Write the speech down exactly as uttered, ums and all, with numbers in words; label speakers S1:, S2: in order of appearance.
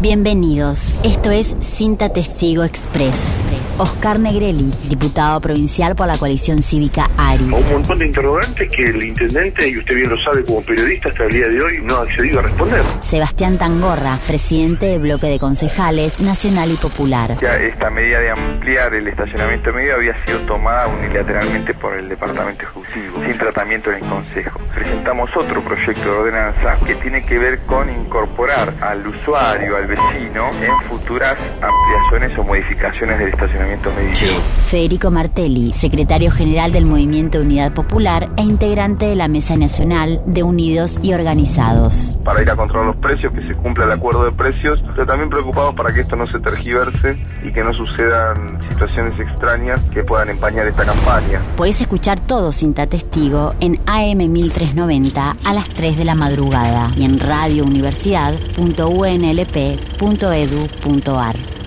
S1: Bienvenidos. Esto es Cinta Testigo Express. Oscar Negrelli, diputado provincial por la coalición cívica ARI.
S2: Un montón de interrogantes que el intendente, y usted bien lo sabe como periodista, hasta el día de hoy no ha accedido a responder.
S1: Sebastián Tangorra, presidente del bloque de concejales Nacional y Popular.
S3: Ya esta medida de ampliar el estacionamiento medio había sido tomada unilateralmente por el departamento ejecutivo, sin tratamiento en el consejo. Presentamos otro proyecto de ordenanza que tiene que ver con incorporar al usuario, al vecino, en futuras ampliaciones o modificaciones del estacionamiento medio. Sí.
S1: Federico Martelli, secretario general del Movimiento Unidad Popular e integrante de la Mesa Nacional de Unidos y Organizados.
S3: Para ir a controlar los precios, que se cumpla el acuerdo de precios, pero también preocupados para que esto no se tergiverse y que no sucedan situaciones extrañas que puedan empañar esta campaña.
S1: Podés escuchar todo Cinta Testigo en A M mil trescientos noventa a las tres de la madrugada y en radio universidad punto u n l p punto e d u punto a r.